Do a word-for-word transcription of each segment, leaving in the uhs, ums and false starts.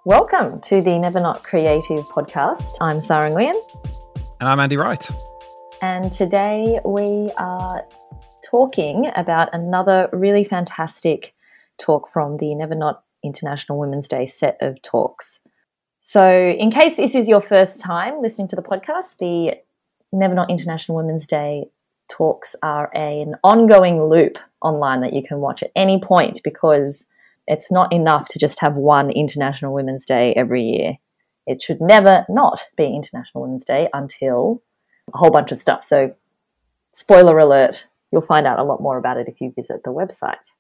Welcome to the Never Not Creative podcast. I'm Sarah Nguyen. And I'm Andy Wright. And today we are talking about another really fantastic talk from the Never Not International Women's Day set of talks. So in case this is your first time listening to the podcast, the Never Not International Women's Day talks are a, an ongoing loop online that you can watch at any point, because it's not enough to just have one International Women's Day every year. It should never not be International Women's Day until a whole bunch of stuff. So spoiler alert, you'll find out a lot more about it if you visit the website.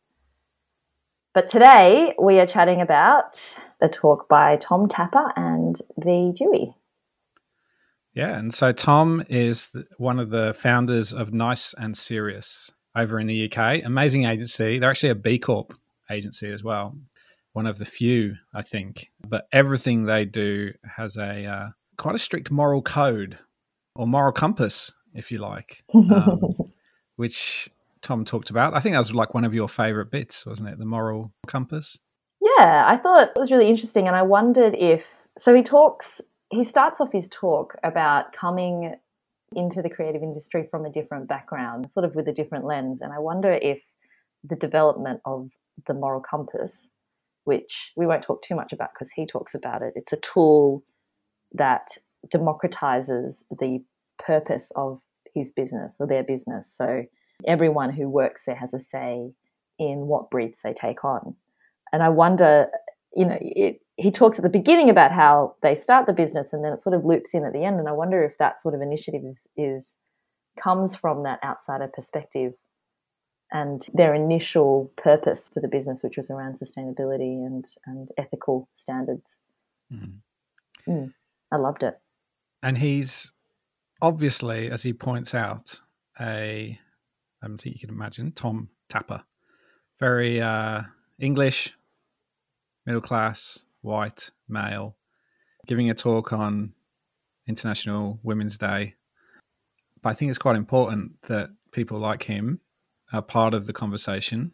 But today we are chatting about a talk by Tom Tapper and V Dewey. Yeah, and so Tom is one of the founders of Nice and Serious over in the U K. Amazing agency. They're actually a B Corp agency as well. One of the few, I think. But everything they do has a uh, quite a strict moral code, or moral compass, if you like, um, which Tom talked about. I think that was like one of your favourite bits, wasn't it? The moral compass. Yeah, I thought it was really interesting. And I wondered if, so he talks, he starts off his talk about coming into the creative industry from a different background, sort of with a different lens. And I wonder if the development of the moral compass, which we won't talk too much about because he talks about it, it's a tool that democratizes the purpose of his business or their business. So everyone who works there has a say in what briefs they take on. And I wonder, you know, it, he talks at the beginning about how they start the business and then it sort of loops in at the end. And I wonder if that sort of initiative is, is comes from that outsider perspective and their initial purpose for the business, which was around sustainability and, and ethical standards. Mm. Mm, I loved it. And he's obviously, as he points out, a, I think you can imagine, Tom Tapper, very uh, English, middle class, white, male, giving a talk on International Women's Day. But I think it's quite important that people like him are part of the conversation.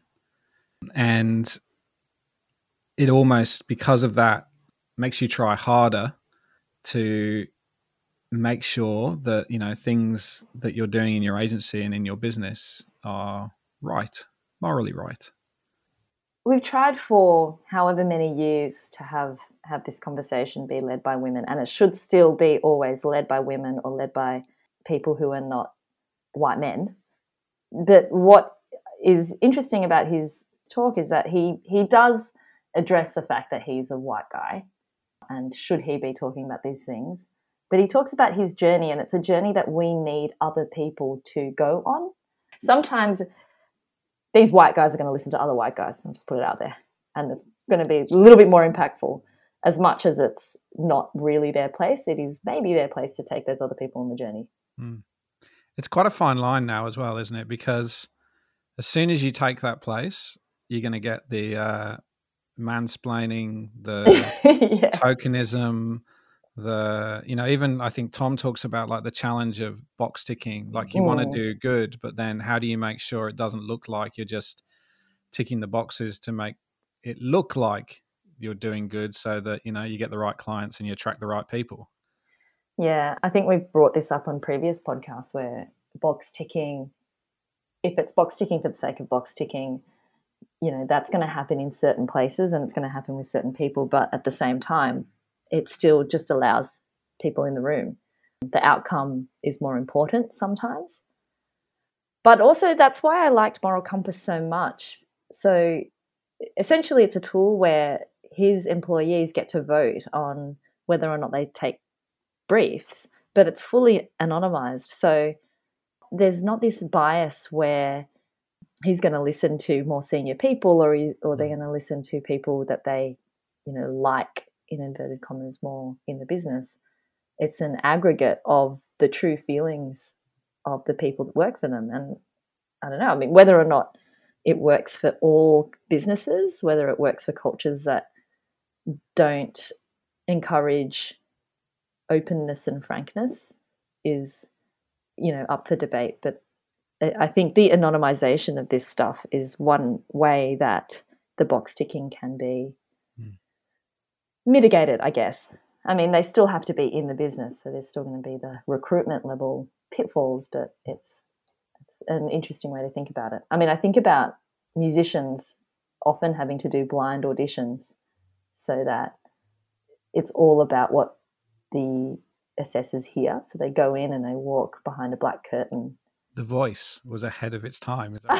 And it almost, because of that, makes you try harder to make sure that, you know, things that you're doing in your agency and in your business are right, morally right. We've tried for however many years to have, have this conversation be led by women, and it should still be always led by women or led by people who are not white men. But what is interesting about his talk is that he, he does address the fact that he's a white guy and should he be talking about these things. But he talks about his journey, and it's a journey that we need other people to go on. Sometimes these white guys are going to listen to other white guys. I'll just put it out there. And it's going to be a little bit more impactful. As much as it's not really their place, it is maybe their place to take those other people on the journey. Mm. It's quite a fine line now as well, isn't it? Because as soon as you take that place, you're going to get the uh, mansplaining, the yeah. tokenism, the, you know, even I think Tom talks about like the challenge of box ticking. Like you mm. want to do good, but then how do you make sure it doesn't look like you're just ticking the boxes to make it look like you're doing good so that, you know, you get the right clients and you attract the right people? Yeah, I think we've brought this up on previous podcasts where box ticking, if it's box ticking for the sake of box ticking, you know, that's going to happen in certain places and it's going to happen with certain people. But at the same time, it still just allows people in the room. The outcome is more important sometimes. But also that's why I liked Moral Compass so much. So essentially it's a tool where his employees get to vote on whether or not they take briefs, but it's fully anonymized. So there's not this bias where he's going to listen to more senior people or he, or they're going to listen to people that they, you know, like, in inverted commas, more in the business. It's an aggregate of the true feelings of the people that work for them. And I don't know, I mean, whether or not it works for all businesses, whether it works for cultures that don't encourage openness and frankness is, you know, up for debate. But I think the anonymization of this stuff is one way that the box ticking can be mitigate it, I guess. I mean, they still have to be in the business, so there's still going to be the recruitment level pitfalls, but it's it's an interesting way to think about it. I mean, I think about musicians often having to do blind auditions so that it's all about what the assessors hear. So they go in and they walk behind a black curtain. The Voice was ahead of its time. Is that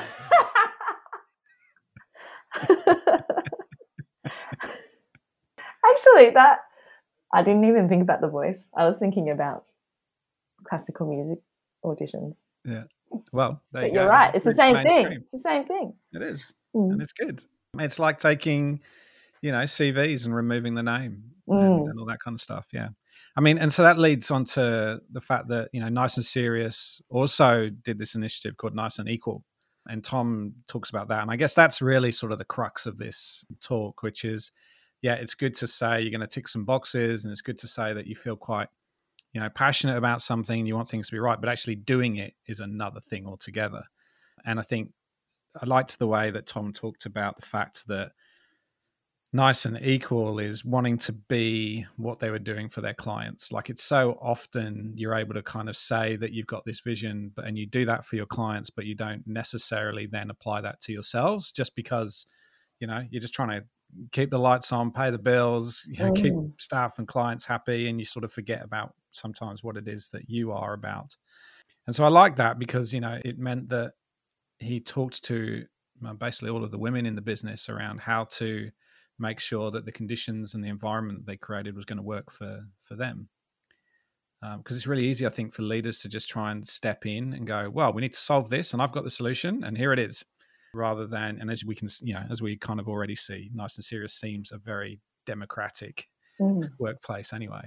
Actually, that I didn't even think about The Voice. I was thinking about classical music auditions. Yeah. Well, there but you you're go. right. It's, it's the same mainstream. thing. It's the same thing. It is. Mm. And it's good. It's like taking, you know, C Vs and removing the name mm. and, and all that kind of stuff. Yeah. I mean, and so that leads on to the fact that, you know, Nice and Serious also did this initiative called Nice and Equal. And Tom talks about that. And I guess that's really sort of the crux of this talk, which is, yeah, it's good to say you're going to tick some boxes, and it's good to say that you feel quite, you know, passionate about something and you want things to be right, but actually doing it is another thing altogether. And I think I liked the way that Tom talked about the fact that Nice and Equal is wanting to be what they were doing for their clients. Like, it's so often you're able to kind of say that you've got this vision, but and you do that for your clients, but you don't necessarily then apply that to yourselves just because, you know, you're just trying to keep the lights on, pay the bills, you know, mm. keep staff and clients happy, and you sort of forget about sometimes what it is that you are about. And so I like that because, you know, it meant that he talked to basically all of the women in the business around how to make sure that the conditions and the environment they created was going to work for, for them. Because um, it's really easy, I think, for leaders to just try and step in and go, well, we need to solve this and I've got the solution and here it is. Rather than, and as we can, you know, as we kind of already see, Nice and Serious seems a very democratic mm. workplace anyway.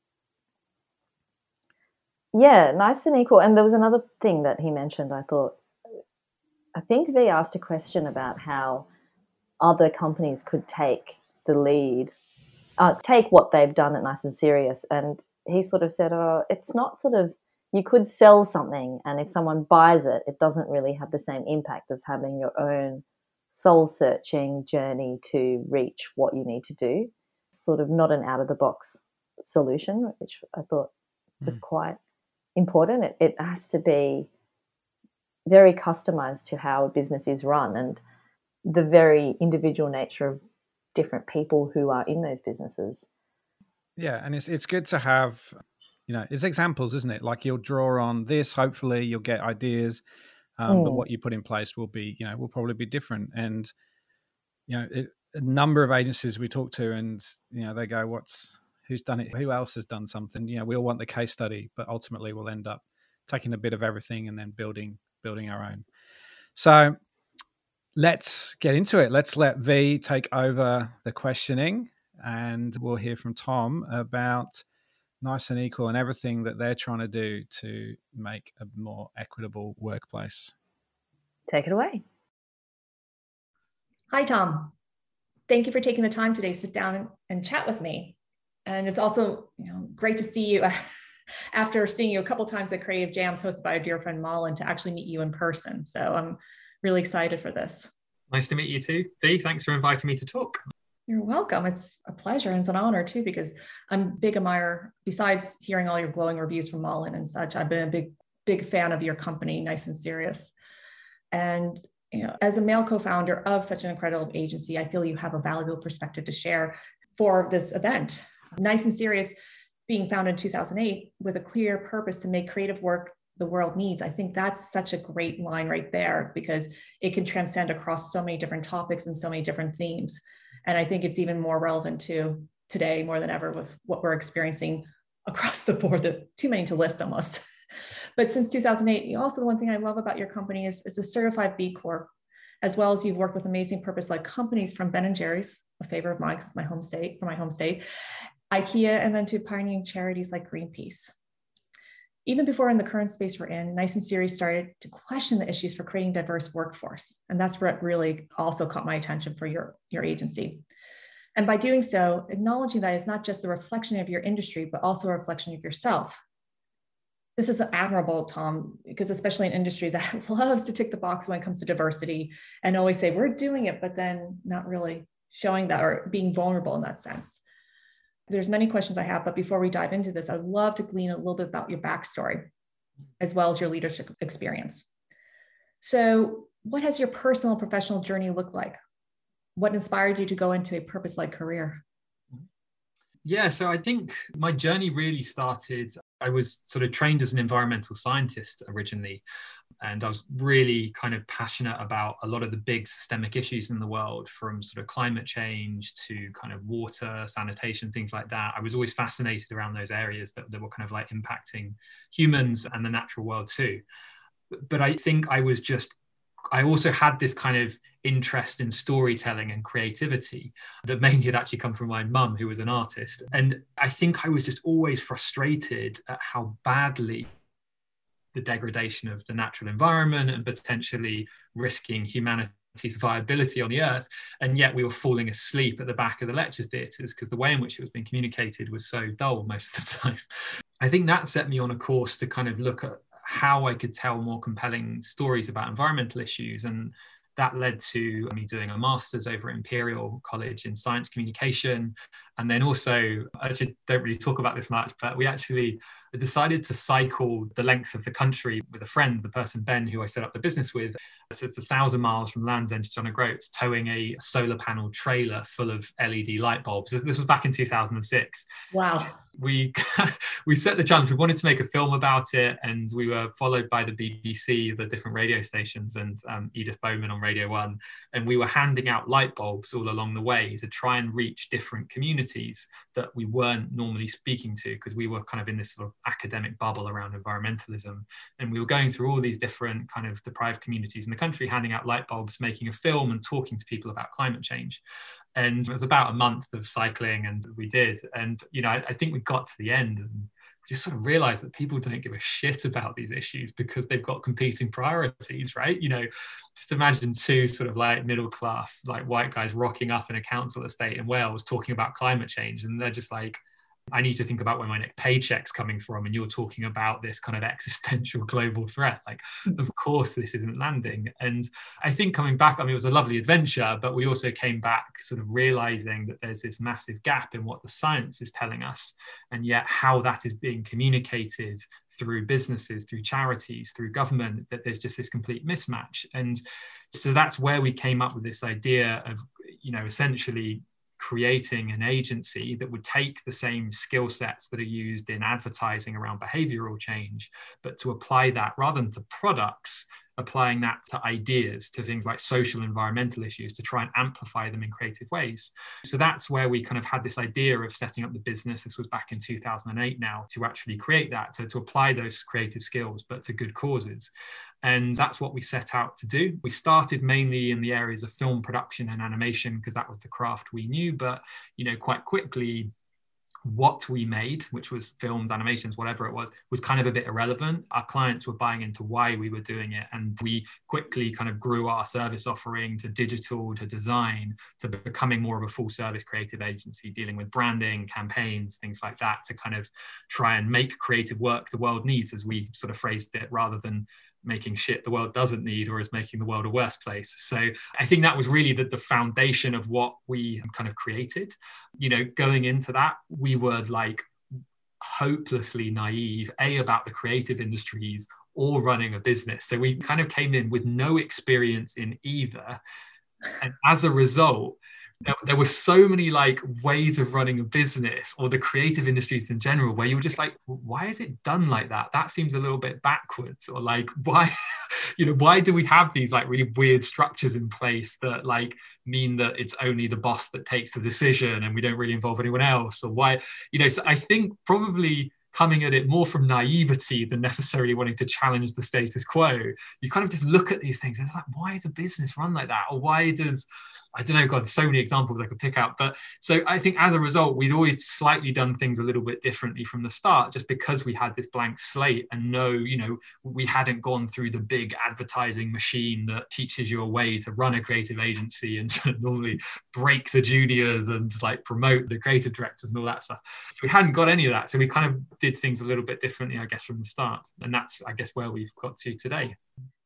Yeah, Nice and Equal. And there was another thing that he mentioned, I thought, I think V asked a question about how other companies could take the lead, uh, take what they've done at Nice and Serious. And he sort of said, oh, it's not sort of, you could sell something and if someone buys it, it doesn't really have the same impact as having your own soul-searching journey to reach what you need to do. Sort of not an out-of-the-box solution, which I thought mm. was quite important. It, it has to be very customized to how a business is run and the very individual nature of different people who are in those businesses. Yeah, and it's it's good to have, you know, it's examples, isn't it? Like you'll draw on this, hopefully you'll get ideas, um, mm. but what you put in place will be, you know, will probably be different. And, you know, it, a number of agencies we talk to and, you know, they go, what's, who's done it? Who else has done something? You know, we all want the case study, but ultimately we'll end up taking a bit of everything and then building, building our own. So let's get into it. Let's let V take over the questioning and we'll hear from Tom about Nice and Equal and everything that they're trying to do to make a more equitable workplace. Take it away. Hi, Tom. Thank you for taking the time today to sit down and chat with me. And it's also, you know, great to see you after seeing you a couple times at Creative Jams hosted by our dear friend Malin to actually meet you in person. So I'm really excited for this. Nice to meet you too, V. Thanks for inviting me to talk. You're welcome. It's a pleasure and it's an honor too, because I'm a big admirer, besides hearing all your glowing reviews from Malin and such, I've been a big, big fan of your company, Nice and Serious. And, you know, as a male co-founder of such an incredible agency, I feel you have a valuable perspective to share for this event. Nice and Serious being founded in two thousand eight with a clear purpose to make creative work the world needs. I think that's such a great line right there because it can transcend across so many different topics and so many different themes. And I think it's even more relevant to today more than ever with what we're experiencing across the board, that too many to list almost. But since two thousand eight, you also, the one thing I love about your company is, is a certified B Corp, as well as you've worked with amazing purpose-led companies from Ben and Jerry's, a favorite of mine because it's my home state, for my home state, IKEA, and then to pioneering charities like Greenpeace. Even before in the current space we're in, Nice and Serious started to question the issues for creating diverse workforce. And that's what really also caught my attention for your, your agency. And by doing so, acknowledging that it's not just the reflection of your industry, but also a reflection of yourself. This is admirable, Tom, because especially an industry that loves to tick the box when it comes to diversity and always say, we're doing it, but then not really showing that or being vulnerable in that sense. There's many questions I have, but before we dive into this, I'd love to glean a little bit about your backstory as well as your leadership experience. So what has your personal professional journey looked like? What inspired you to go into a purpose-led career? Yeah, so I think my journey really started, I was sort of trained as an environmental scientist originally, and I was really kind of passionate about a lot of the big systemic issues in the world, from sort of climate change to kind of water, sanitation, things like that. I was always fascinated around those areas that, that were kind of like impacting humans and the natural world too. But I think I was just, I also had this kind of interest in storytelling and creativity that mainly had actually come from my mum, who was an artist. And I think I was just always frustrated at how badly the degradation of the natural environment and potentially risking humanity's viability on the earth. And yet we were falling asleep at the back of the lecture theatres because the way in which it was being communicated was so dull most of the time. I think that set me on a course to kind of look at how I could tell more compelling stories about environmental issues. And that led to me doing a master's over at Imperial College in science communication. And then also, I actually don't really talk about this much, but we actually decided to cycle the length of the country with a friend, the person, Ben, who I set up the business with. So it's a thousand miles from Land's End to John O'Groats, towing a solar panel trailer full of L E D light bulbs. This, this was back in two thousand six. Wow. We we set the challenge. We wanted to make a film about it, and we were followed by the B B C, the different radio stations, and um, Edith Bowman on Radio One. And we were handing out light bulbs all along the way to try and reach different communities that we weren't normally speaking to, because we were kind of in this sort of academic bubble around environmentalism. And we were going through all these different kind of deprived communities in the country, handing out light bulbs, making a film and talking to people about climate change. And it was about a month of cycling, and we did. And, you know, I, I think we got to the end and we just sort of realized that people don't give a shit about these issues because they've got competing priorities, right? You know, just imagine two sort of like middle class, like white guys rocking up in a council estate in Wales talking about climate change. And they're just like, I need to think about where my next paycheck's coming from, and you're talking about this kind of existential global threat. Like, of course, this isn't landing. And I think coming back, I mean, it was a lovely adventure, but we also came back sort of realizing that there's this massive gap in what the science is telling us, and yet how that is being communicated through businesses, through charities, through government, that there's just this complete mismatch. And so that's where we came up with this idea of, you know, essentially creating an agency that would take the same skill sets that are used in advertising around behavioral change, but to apply that rather than to products, applying that to ideas, to things like social environmental issues, to try and amplify them in creative ways. So that's where we kind of had this idea of setting up the business. This was back in two thousand eight now, to actually create that, to, to apply those creative skills, but to good causes. And that's what we set out to do. We started mainly in the areas of film production and animation, because that was the craft we knew. But, you know, quite quickly, what we made, which was films, animations, whatever it was, was kind of a bit irrelevant. Our clients were buying into why we were doing it. And we quickly kind of grew our service offering to digital, to design, to becoming more of a full service creative agency, dealing with branding, campaigns, things like that, to kind of try and make creative work the world needs, as we sort of phrased it, rather than making shit the world doesn't need, or is making the world a worse place. So I think that was really the, the foundation of what we kind of created. You know, going into that, we were like hopelessly naive, A, about the creative industries or running a business. So we kind of came in with no experience in either. And as a result, there, there were so many like ways of running a business, or the creative industries in general, where you were just like, why is it done like that? That seems a little bit backwards. Or like, why, you know, why do we have these like really weird structures in place that like mean that it's only the boss that takes the decision and we don't really involve anyone else? Or why, you know, so I think probably coming at it more from naivety than necessarily wanting to challenge the status quo, you kind of just look at these things and it's like, why is a business run like that? Or why does, I don't know, God, there's so many examples I could pick out. But so I think as a result, we'd always slightly done things a little bit differently from the start, just because we had this blank slate and no, you know, we hadn't gone through the big advertising machine that teaches you a way to run a creative agency and to normally break the juniors and like promote the creative directors and all that stuff. So we hadn't got any of that. So we kind of did things a little bit differently, I guess, from the start. And that's, I guess, where we've got to today.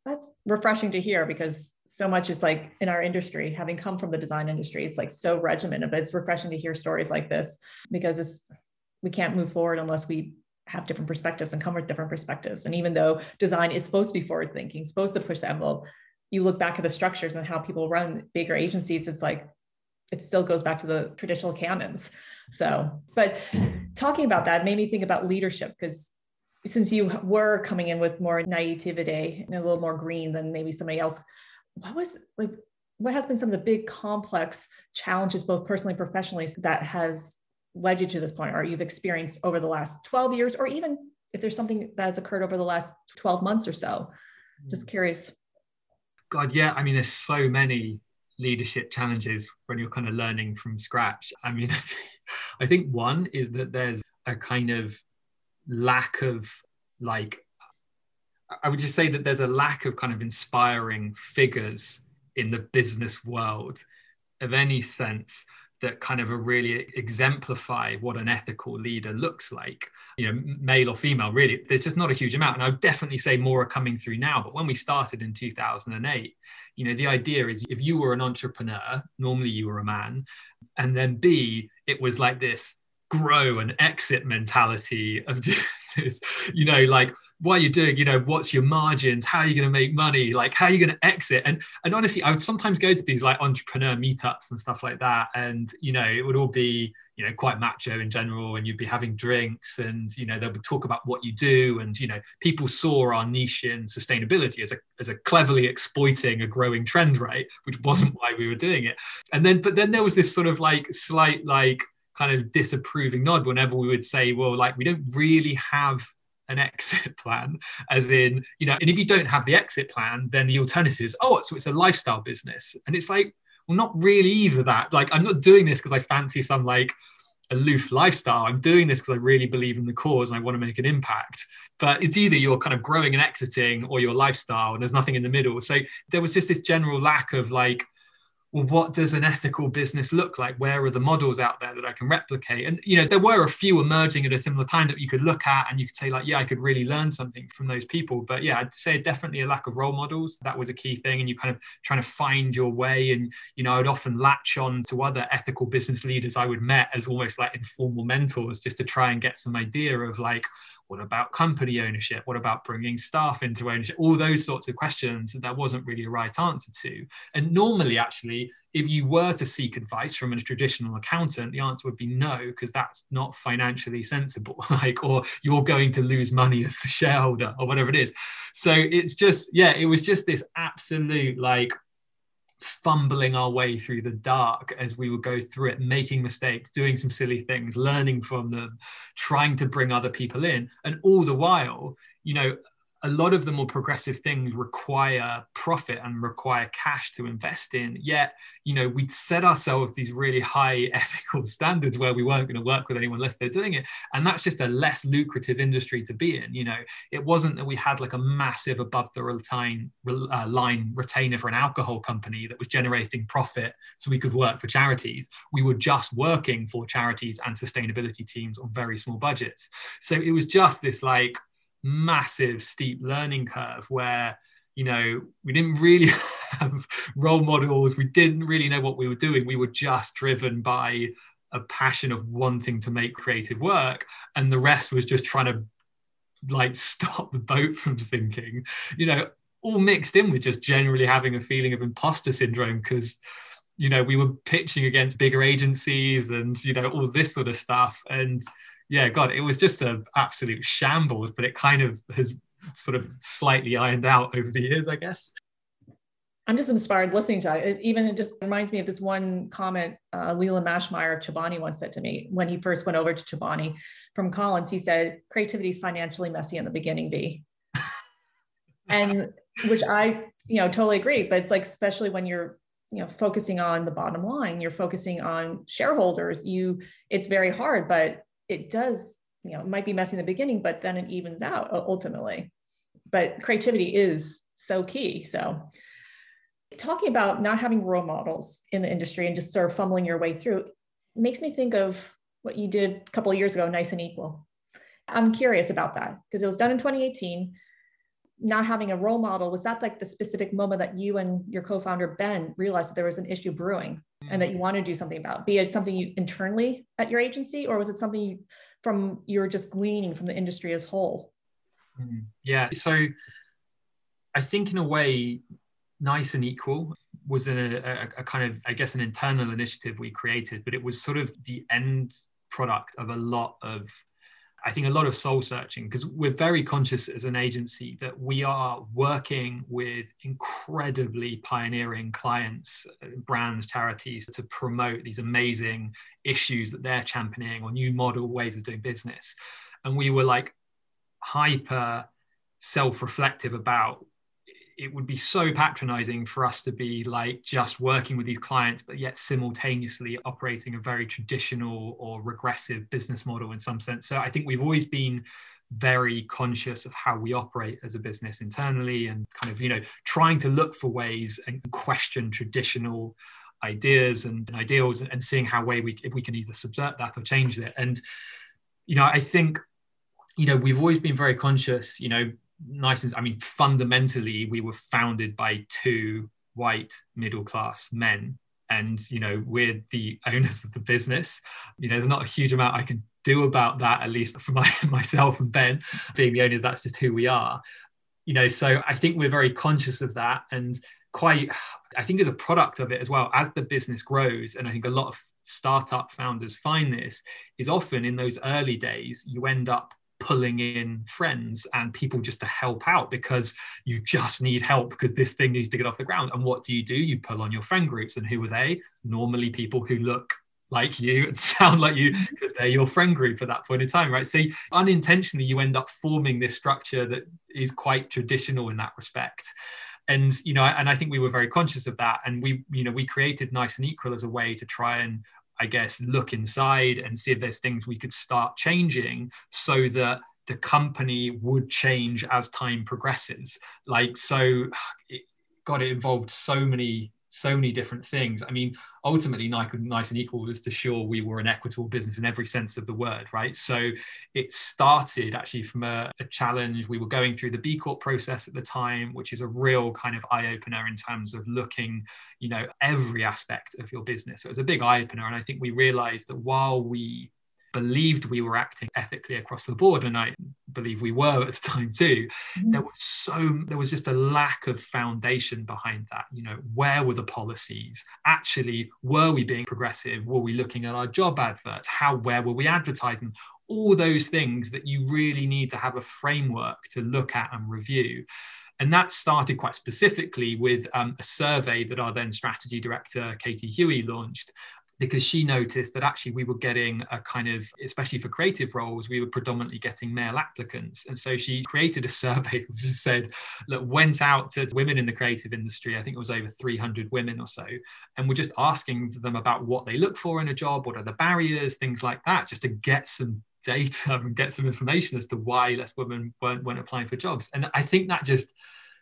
That's refreshing to hear, because so much is like in our industry, having come from the design industry, it's like so regimented, but it's refreshing to hear stories like this, because it's, we can't move forward unless we have different perspectives and come with different perspectives. And even though design is supposed to be forward thinking, supposed to push the envelope, you look back at the structures and how people run bigger agencies, it's like, it still goes back to the traditional canons. So, but talking about that made me think about leadership, because since you were coming in with more naivety and a little more green than maybe somebody else, what was like, what has been some of the big complex challenges, both personally and professionally, that has led you to this point, or you've experienced over the last twelve years, or even if there's something that has occurred over the last twelve months or so? Just curious. God, yeah. I mean, there's so many leadership challenges when you're kind of learning from scratch. I mean, I think one is that there's a kind of lack of like, I would just say that there's a lack of kind of inspiring figures in the business world of any sense that kind of really exemplify what an ethical leader looks like, you know, male or female, really. There's just not a huge amount. And I would definitely say more are coming through now. But when we started in two thousand eight, you know, the idea is if you were an entrepreneur, normally you were a man, and then B, it was like this grow and exit mentality of just this, you know, like, what are you doing? You know, what's your margins? How are you going to make money? Like, how are you going to exit? And and honestly, I would sometimes go to these like entrepreneur meetups and stuff like that. And, you know, it would all be, you know, quite macho in general. And you'd be having drinks and, you know, they would talk about what you do. And, you know, people saw our niche in sustainability as a, as a cleverly exploiting a growing trend, right? Which wasn't why we were doing it. And then, but then there was this sort of like slight, like kind of disapproving nod whenever we would say, well, like, we don't really have an exit plan, as in, you know, and if you don't have the exit plan, then the alternative is, oh, so it's a lifestyle business. And it's like, well, not really either that. Like, I'm not doing this because I fancy some like aloof lifestyle. I'm doing this because I really believe in the cause and I want to make an impact. But it's either you're kind of growing and exiting or your lifestyle, and there's nothing in the middle. So there was just this general lack of like, well, what does an ethical business look like? Where are the models out there that I can replicate? And, you know, there were a few emerging at a similar time that you could look at and you could say like, yeah, I could really learn something from those people. But yeah, I'd say definitely a lack of role models. That was a key thing. And you kind of trying to find your way. And, you know, I'd often latch on to other ethical business leaders I would met as almost like informal mentors, just to try and get some idea of like, what about company ownership? What about bringing staff into ownership? All those sorts of questions that there wasn't really a right answer to. And normally, actually, if you were to seek advice from a traditional accountant, the answer would be no, because that's not financially sensible, like, or you're going to lose money as the shareholder or whatever it is. So it's just, yeah, it was just this absolute like fumbling our way through the dark as we would go through it, making mistakes, doing some silly things, learning from them, trying to bring other people in. And all the while, you know, a lot of the more progressive things require profit and require cash to invest in. Yet, you know, we'd set ourselves these really high ethical standards where we weren't going to work with anyone unless they're doing it. And that's just a less lucrative industry to be in. You know, it wasn't that we had like a massive above the line, uh, line retainer for an alcohol company that was generating profit so we could work for charities. We were just working for charities and sustainability teams on very small budgets. So it was just this like massive steep learning curve where, you know, we didn't really have role models. We didn't really know what we were doing. We were just driven by a passion of wanting to make creative work, and the rest was just trying to like stop the boat from sinking, you know, all mixed in with just generally having a feeling of imposter syndrome because, you know, we were pitching against bigger agencies and, you know, all this sort of stuff. And yeah, God, it was just an absolute shambles, but it kind of has sort of slightly ironed out over the years, I guess. I'm just inspired listening to it. Even it just reminds me of this one comment uh, Leland Mashmeyer of Chobani once said to me when he first went over to Chobani from Collins. He said, creativity is financially messy in the beginning, B. And which I, you know, totally agree. But it's like, especially when you're, you know, focusing on the bottom line, you're focusing on shareholders, you, it's very hard, but it does, you know, it might be messy in the beginning, but then it evens out ultimately. But creativity is so key. So talking about not having role models in the industry and just sort of fumbling your way through makes me think of what you did a couple of years ago, Nice and Equal. I'm curious about that because it was done in twenty eighteen. not having a role model, was that like the specific moment that you and your co-founder, Ben, realized that there was an issue brewing and that you wanted to do something about, be it something you internally at your agency, or was it something you, from you were just gleaning from the industry as whole? Yeah, so I think in a way, Nice and Equal was a, a, a kind of, I guess, an internal initiative we created, but it was sort of the end product of a lot of, I think, a lot of soul searching, because we're very conscious as an agency that we are working with incredibly pioneering clients, brands, charities to promote these amazing issues that they're championing or new model ways of doing business. And we were like hyper self-reflective about, it would be so patronizing for us to be like just working with these clients, but yet simultaneously operating a very traditional or regressive business model in some sense. So I think we've always been very conscious of how we operate as a business internally, and kind of, you know, trying to look for ways and question traditional ideas and ideals, and seeing how way we, if we can either subvert that or change it. And, you know, I think, you know, we've always been very conscious, you know, Nice and, I mean, fundamentally, we were founded by two white middle-class men, and, you know, we're the owners of the business. You know, there's not a huge amount I can do about that, at least for my, myself and Ben being the owners. That's just who we are. You know, so I think we're very conscious of that, and quite, I think as a product of it as well, as the business grows, and I think a lot of startup founders find this, is often in those early days, you end up pulling in friends and people just to help out, because you just need help because this thing needs to get off the ground. And what do you do? You pull on your friend groups. And who are they? Normally people who look like you and sound like you, because they're your friend group at that point in time, right? So unintentionally, you end up forming this structure that is quite traditional in that respect. And, you know, and I think we were very conscious of that. And we, you know, we created Nice and Equal as a way to try and, I guess, look inside and see if there's things we could start changing so that the company would change as time progresses. Like, so, it, God, it involved so many, so many different things. I mean, ultimately, Nice and Equal was to ensure we were an equitable business in every sense of the word, right? So it started actually from a, a challenge. We were going through the B Corp process at the time, which is a real kind of eye-opener in terms of looking, you know, every aspect of your business. So it was a big eye-opener. And I think we realized that while we believed we were acting ethically across the board, and I believe we were at the time too, mm-hmm. there was so there was just a lack of foundation behind that. You know, where were the policies? Actually, were we being progressive? Were we looking at our job adverts? How where were we advertising? All those things that you really need to have a framework to look at and review. And that started quite specifically with um, a survey that our then strategy director, Katie Huey, launched, because she noticed that actually we were getting a kind of, especially for creative roles, we were predominantly getting male applicants. And so she created a survey which said, look, went out to women in the creative industry, I think it was over three hundred women or so, and we're just asking them about what they look for in a job, what are the barriers, things like that, just to get some data and get some information as to why less women weren't, weren't applying for jobs. And I think that just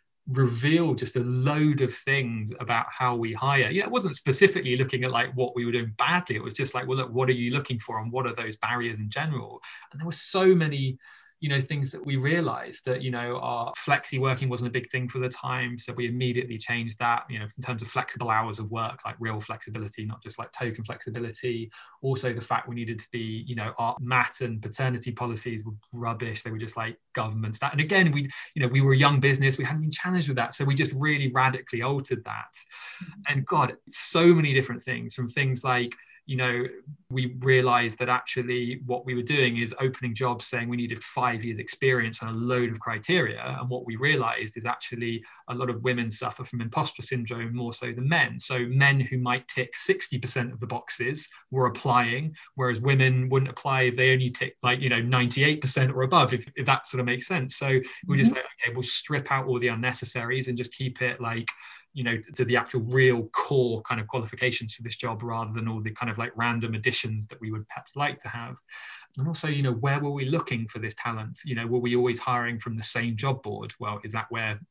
revealed just a load of things about how we hire. Yeah, it wasn't specifically looking at like what we were doing badly. It was just like, well, look, what are you looking for and what are those barriers in general? And there were so many, you know, things that we realized that, you know, our flexi working wasn't a big thing for the time. So we immediately changed that, you know, in terms of flexible hours of work, like real flexibility, not just like token flexibility. Also the fact we needed to be, you know, our mat and paternity policies were rubbish. They were just like government stuff. And again, we, you know, we were a young business. We hadn't been challenged with that. So we just really radically altered that. And God, so many different things, from things like, you know, we realized that actually what we were doing is opening jobs saying we needed five years experience and a load of criteria. And what we realized is actually a lot of women suffer from imposter syndrome more so than men. So men who might tick sixty percent of the boxes were applying, whereas women wouldn't apply if they only tick like, you know, ninety-eight percent or above, if, if that sort of makes sense. So mm-hmm. we just like, okay, we'll strip out all the unnecessaries and just keep it like, you know, to, to the actual real core kind of qualifications for this job, rather than all the kind of like random additions that we would perhaps like to have. And also, you know, where were we looking for this talent? You know, were we always hiring from the same job board? Well, is that where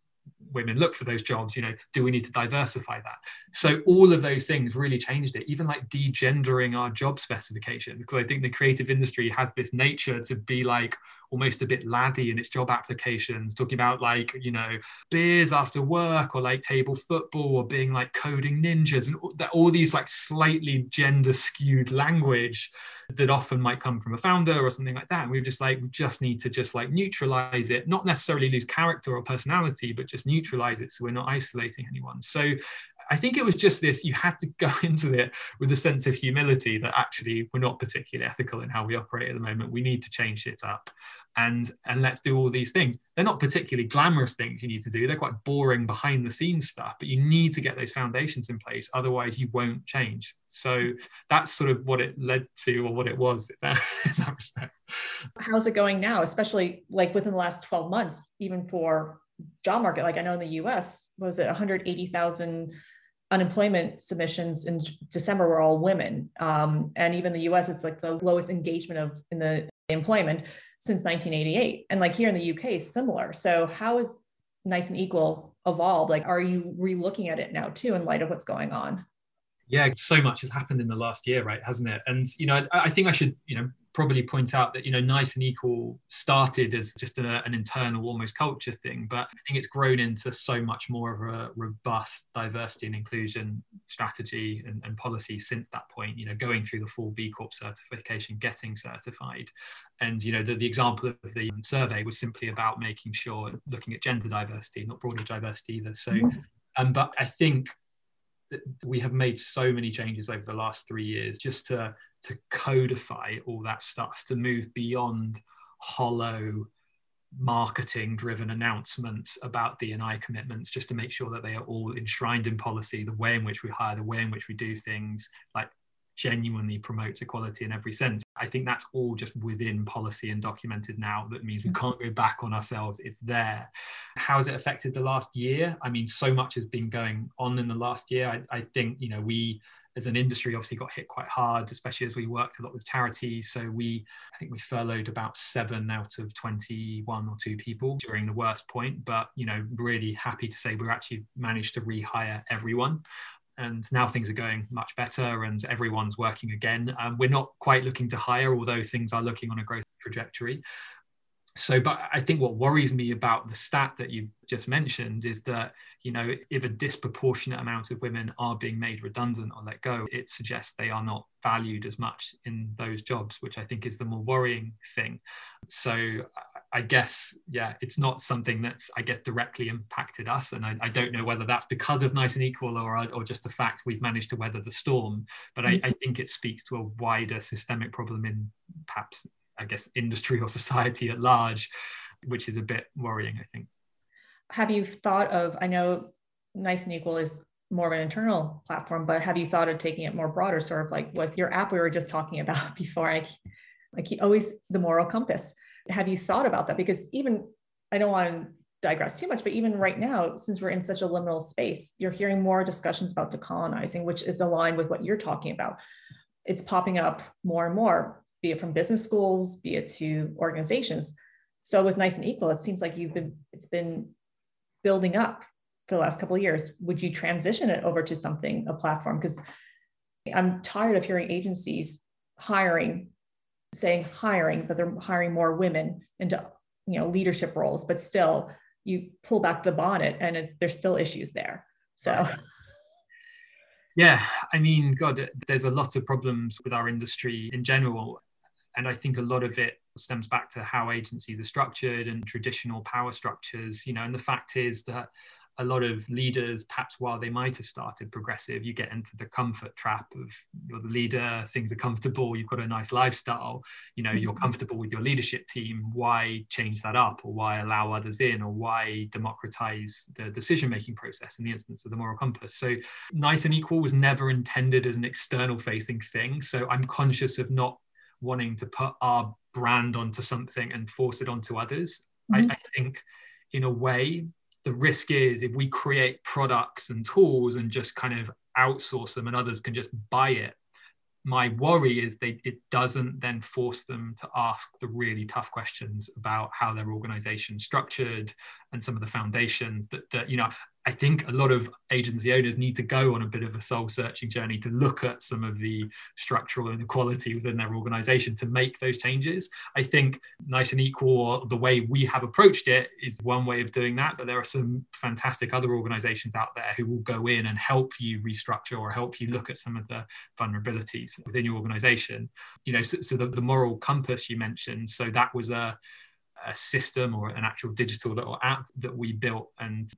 women look for those jobs? You know, do we need to diversify that? So all of those things really changed it, even like de-gendering our job specification, because I think the creative industry has this nature to be like almost a bit laddie in its job applications, talking about like, you know, beers after work, or like table football, or being like coding ninjas, and all, all these like slightly gender skewed language that often might come from a founder or something like that. And we're just like, we just need to just like neutralize it, not necessarily lose character or personality, but just neutralize it so we're not isolating anyone. So I think it was just this, you had to go into it with a sense of humility that actually we're not particularly ethical in how we operate at the moment. We need to change it up, and and let's do all these things. They're not particularly glamorous things you need to do. They're quite boring behind the scenes stuff, but you need to get those foundations in place. Otherwise you won't change. So that's sort of what it led to, or what it was in that, in that respect. How's it going now, especially like within the last twelve months, even for job market? Like I know in the U S, what was it, one hundred eighty thousand unemployment submissions in December were all women. Um, and even the U S, it's like the lowest engagement of in the employment since nineteen eighty-eight. And like here in the U K, similar. So how is Nice and Equal evolved? Like, are you re-looking at it now too, in light of what's going on? Yeah, so much has happened in the last year, right? Hasn't it? And, you know, I, I think I should, you know, probably point out that, you know, Nice and Equal started as just a, an internal almost culture thing, but I think it's grown into so much more of a robust diversity and inclusion strategy and, and policy since that point, you know, going through the full B Corp certification, getting certified. And, you know, the, the example of the survey was simply about making sure, looking at gender diversity, not broader diversity either. So, um, but I think we have made so many changes over the last three years just to to codify all that stuff, to move beyond hollow marketing driven announcements about D and I commitments, just to make sure that they are all enshrined in policy, the way in which we hire, the way in which we do things, like genuinely promotes equality in every sense. I think that's all just within policy and documented now. That means we can't go back on ourselves. It's there. How has it affected the last year? I mean, so much has been going on in the last year. I, I think, you know, we as an industry obviously got hit quite hard, especially as we worked a lot with charities. So we, I think we furloughed about seven out of twenty-one or two people during the worst point. But, you know, really happy to say we actually managed to rehire everyone. And now things are going much better and everyone's working again. Um, we're not quite looking to hire, although things are looking on a growth trajectory. So, but I think what worries me about the stat that you just mentioned is that, you know, if a disproportionate amount of women are being made redundant or let go, it suggests they are not valued as much in those jobs, which I think is the more worrying thing. So I guess, yeah, it's not something that's, I guess, directly impacted us. And I, I don't know whether that's because of Nice and Equal or, or just the fact we've managed to weather the storm. But I, I think it speaks to a wider systemic problem in perhaps, I guess, industry or society at large, which is a bit worrying, I think. Have you thought of, I know Nice and Equal is more of an internal platform, but have you thought of taking it more broader, sort of like with your app we were just talking about before, I, I keep always the moral compass. Have you thought about that? Because even, I don't want to digress too much, but even right now, since we're in such a liminal space, you're hearing more discussions about decolonizing, which is aligned with what you're talking about. It's popping up more and more, be it from business schools, be it to organizations. So with Nice and Equal, it seems like you've been, it's been building up for the last couple of years. Would you transition it over to something, a platform? Because I'm tired of hearing agencies hiring, saying hiring, but they're hiring more women into, you know, leadership roles, but still you pull back the bonnet and it's, there's still issues there. So. Yeah, I mean, God, there's a lot of problems with our industry in general. And I think a lot of it stems back to how agencies are structured and traditional power structures, you know, and the fact is that a lot of leaders, perhaps while they might have started progressive, you get into the comfort trap of you're the leader, things are comfortable, you've got a nice lifestyle, you know, you're comfortable with your leadership team. Why change that up, or why allow others in, or why democratize the decision-making process in the instance of the moral compass? So Nice and Equal was never intended as an external facing thing. So I'm conscious of not wanting to put our brand onto something and force it onto others. Mm-hmm. I, I think in a way, the risk is if we create products and tools and just kind of outsource them and others can just buy it, my worry is they it doesn't then force them to ask the really tough questions about how their organization is structured and some of the foundations that, that, you know, I think a lot of agency owners need to go on a bit of a soul searching journey to look at some of the structural inequality within their organization to make those changes. I think Nice and Equal, the way we have approached it, is one way of doing that, but there are some fantastic other organizations out there who will go in and help you restructure or help you look at some of the vulnerabilities within your organization. You know, so, so the, the moral compass you mentioned, so that was a, a system or an actual digital little app that we built, and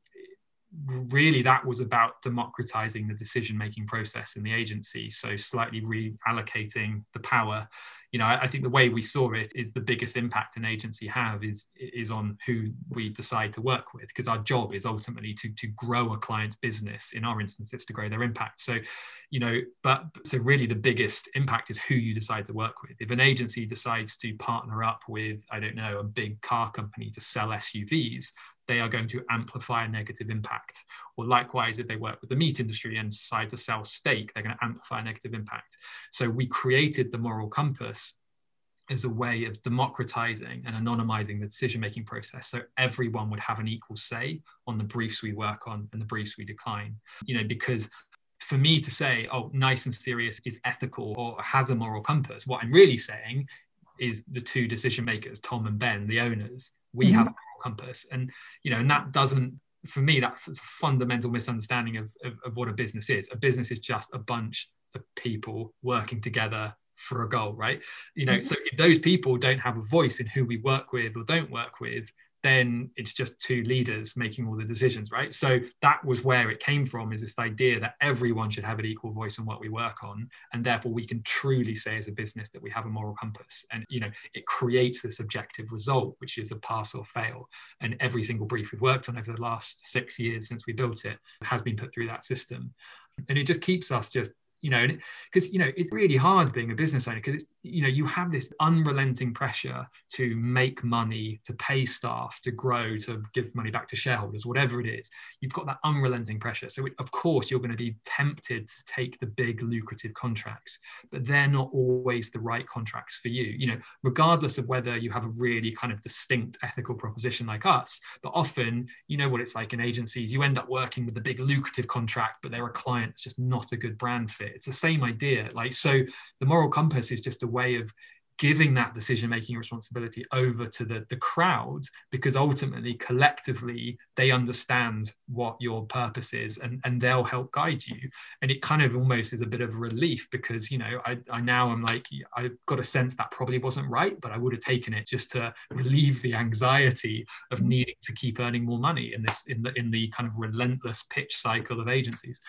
really that was about democratizing the decision-making process in the agency, so slightly reallocating the power. You know, I, I think the way we saw it is the biggest impact an agency have is is on who we decide to work with, because our job is ultimately to to grow a client's business. In our instance, it's to grow their impact. So, you know, but so really the biggest impact is who you decide to work with. If an agency decides to partner up with, I don't know, a big car company to sell S U Vs, they are going to amplify a negative impact. Or likewise, if they work with the meat industry and decide to sell steak, they're going to amplify a negative impact. So we created the moral compass as a way of democratizing and anonymizing the decision-making process, so everyone would have an equal say on the briefs we work on and the briefs we decline. You know, because for me to say, oh, Nice and Serious is ethical or has a moral compass, what I'm really saying is the two decision makers, Tom and Ben, the owners, we mm-hmm. have a moral compass. And, you know, and that doesn't, for me, that's a fundamental misunderstanding of, of, of what a business is. A business is just a bunch of people working together for a goal, right? You know, mm-hmm. so if those people don't have a voice in who we work with or don't work with, then it's just two leaders making all the decisions, right? So that was where it came from, is this idea that everyone should have an equal voice on what we work on, and therefore we can truly say as a business that we have a moral compass. And, you know, it creates this objective result, which is a pass or fail. And every single brief we've worked on over the last six years since we built it has been put through that system. And it just keeps us just, you know, because, you know, it's really hard being a business owner, because, you know, you have this unrelenting pressure to make money, to pay staff, to grow, to give money back to shareholders, whatever it is. You've got that unrelenting pressure. So, it, of course, you're going to be tempted to take the big lucrative contracts, but they're not always the right contracts for you, you know, regardless of whether you have a really kind of distinct ethical proposition like us. But often, you know what it's like in agencies, you end up working with the big lucrative contract, but they're a client that's just not a good brand fit. It's the same idea. Like, so the moral compass is just a way of giving that decision-making responsibility over to the, the crowd, because ultimately, collectively, they understand what your purpose is, and, and they'll help guide you. And it kind of almost is a bit of a relief, because, you know, I, I now am like, I've got a sense that probably wasn't right, but I would have taken it just to relieve the anxiety of needing to keep earning more money in this, in the, in the kind of relentless pitch cycle of agencies.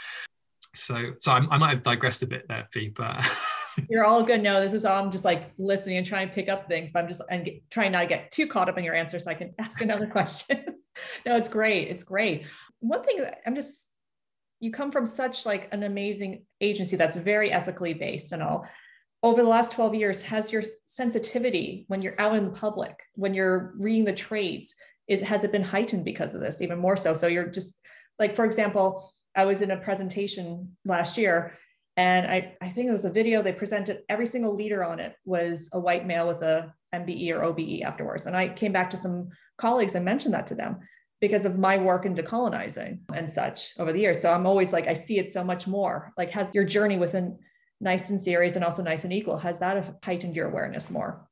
So, so I'm, I might have digressed a bit there, Fee, but you're all good. No, this is all, I'm just like listening and trying to pick up things, but I'm just and get, trying not to get too caught up in your answer so I can ask another question. No, it's great. It's great. One thing I'm just, you come from such like an amazing agency that's very ethically based and all. Over the last twelve years, has your sensitivity when you're out in the public, when you're reading the trades, is has it been heightened because of this even more so? So you're just like, for example, I was in a presentation last year, and I, I think it was a video they presented, every single leader on it was a white male with a M B E or O B E afterwards. And I came back to some colleagues and mentioned that to them because of my work in decolonizing and such over the years. So I'm always like, I see it so much more. Like, has your journey within Nice and Serious and also Nice and Equal, has that heightened your awareness more?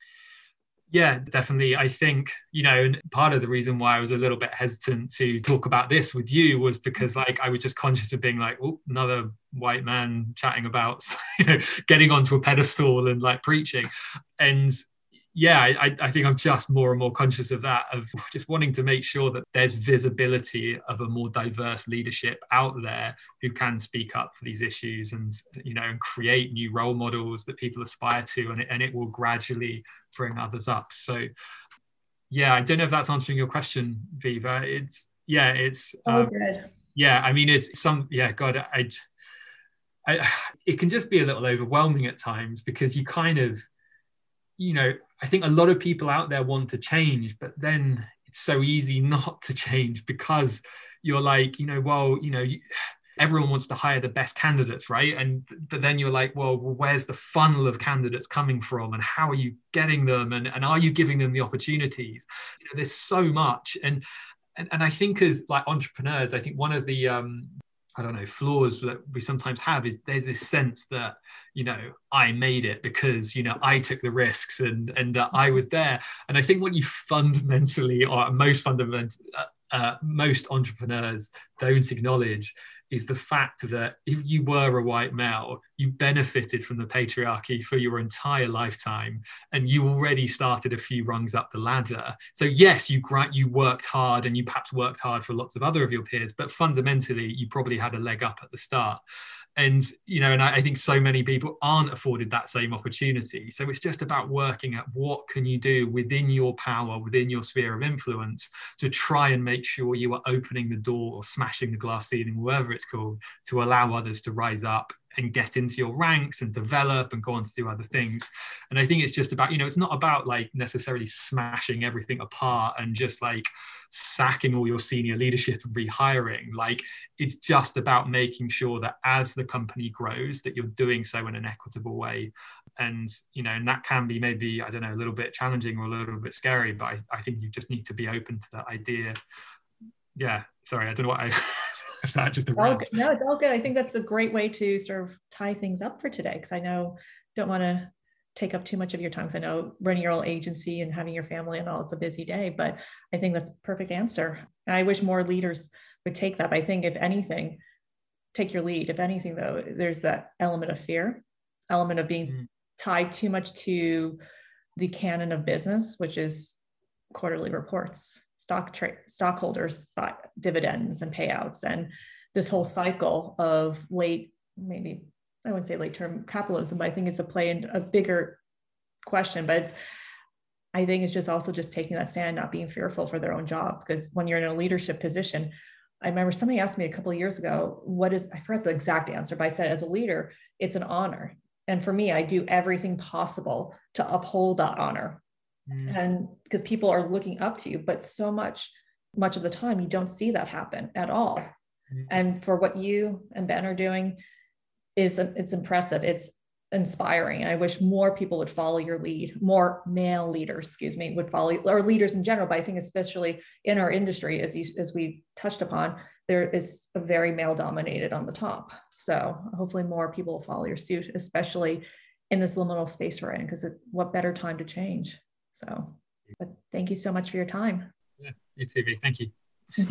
Yeah, definitely. I think, you know, part of the reason why I was a little bit hesitant to talk about this with you was because, like, I was just conscious of being like, oh, another white man chatting about, you know, getting onto a pedestal and like preaching. And yeah, I, I think I'm just more and more conscious of that, of just wanting to make sure that there's visibility of a more diverse leadership out there who can speak up for these issues and, you know, and create new role models that people aspire to, and it, and it will gradually bring others up. So yeah, I don't know if that's answering your question, Viva. It's, yeah, it's, oh, um, good. Yeah, I mean, it's some, yeah, God, I, I, it can just be a little overwhelming at times, because you kind of, you know, I think a lot of people out there want to change, but then it's so easy not to change, because you're like, you know, well, you know, you, everyone wants to hire the best candidates, right? And th- then you're like, well, where's the funnel of candidates coming from, and how are you getting them, and, and are you giving them the opportunities? You know, there's so much. And, and and I think as like entrepreneurs, I think one of the um I don't know, flaws that we sometimes have is there's this sense that, you know, I made it because, you know, I took the risks and and that I was there. And I think what you fundamentally, or most fundamental, uh, uh, most entrepreneurs don't acknowledge is the fact that if you were a white male, you benefited from the patriarchy for your entire lifetime, and you already started a few rungs up the ladder. So yes, you you worked hard, and you perhaps worked hard for lots of other of your peers, but fundamentally, you probably had a leg up at the start. And, you know, and I, I think so many people aren't afforded that same opportunity. So it's just about working at what can you do within your power, within your sphere of influence, to try and make sure you are opening the door or smashing the glass ceiling, whatever it's called, to allow others to rise up and get into your ranks and develop and go on to do other things. And I think it's just about, you know, it's not about like necessarily smashing everything apart and just like sacking all your senior leadership and rehiring. Like, it's just about making sure that as the company grows, that you're doing so in an equitable way. And, you know, and that can be maybe, I don't know, a little bit challenging or a little bit scary, but I, I think you just need to be open to that idea. Yeah, sorry, I don't know what I... Is that just a rant? No, it's all good. I think that's a great way to sort of tie things up for today, because I know don't want to take up too much of your time, because I know running your own agency and having your family and all, it's a busy day, but I think that's a perfect answer. And I wish more leaders would take that. But I think if anything, take your lead. If anything, though, there's that element of fear, element of being mm. tied too much to the canon of business, which is quarterly reports, stock trade, stockholders, dividends and payouts, and this whole cycle of late, maybe I wouldn't say late term capitalism, but I think it's a play in a bigger question. But it's, I think it's just also just taking that stand, not being fearful for their own job. Because when you're in a leadership position, I remember somebody asked me a couple of years ago, what is, I forgot the exact answer, but I said, as a leader, it's an honor. And for me, I do everything possible to uphold that honor. Mm. And because people are looking up to you, but so much, much of the time, you don't see that happen at all. Mm. And for what you and Ben are doing is, it's impressive. It's inspiring. And I wish more people would follow your lead, more male leaders, excuse me, would follow, or leaders in general, but I think especially in our industry, as you, as we touched upon, there is a very male dominated on the top. So hopefully more people will follow your suit, especially in this liminal space we're in, because it's what better time to change. So, but thank you so much for your time. Yeah, you too, V. Thank you.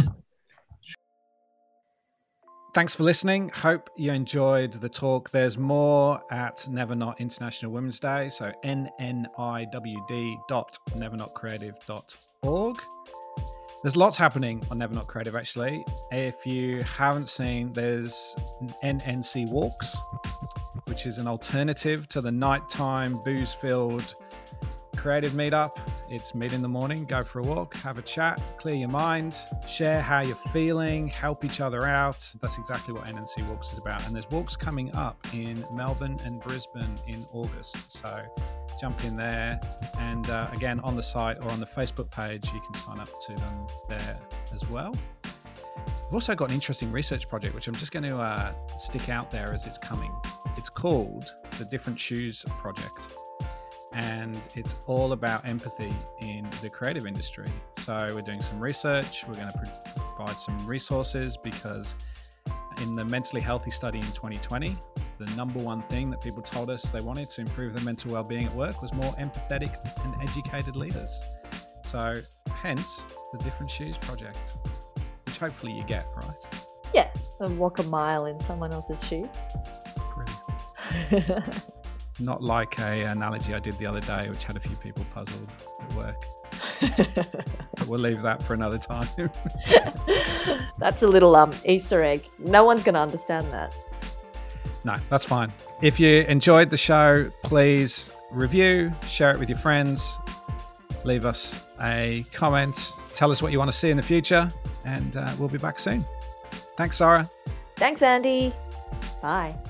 Thanks for listening. Hope you enjoyed the talk. There's more at Never Not International Women's Day. So N N I W D dot never not creative dot org. There's lots happening on Never Not Creative, actually. If you haven't seen, there's N N C Walks, which is an alternative to the nighttime booze-filled creative meetup. It's meet in the morning, go for a walk, have a chat, clear your mind, share how you're feeling, help each other out. That's exactly what N N C Walks is about. And there's walks coming up in Melbourne and Brisbane in August. So jump in there. And uh, again, on the site or on the Facebook page, you can sign up to them there as well. We've also got an interesting research project, which I'm just going to uh, stick out there as it's coming. It's called the Different Shoes Project. And it's all about empathy in the creative industry. So we're doing some research. We're going to provide some resources, because in the mentally healthy study in twenty twenty, the number one thing that people told us they wanted to improve their mental well-being at work was more empathetic and educated leaders. So hence the Different Shoes Project, which hopefully you get, right? Yeah, and walk a mile in someone else's shoes. Brilliant. Not like a analogy I did the other day, which had a few people puzzled at work. But we'll leave that for another time. That's a little um Easter egg. No one's going to understand that. No, that's fine. If you enjoyed the show, please review, share it with your friends, leave us a comment, tell us what you want to see in the future, and uh, we'll be back soon. Thanks, Sarah. Thanks, Andy. Bye.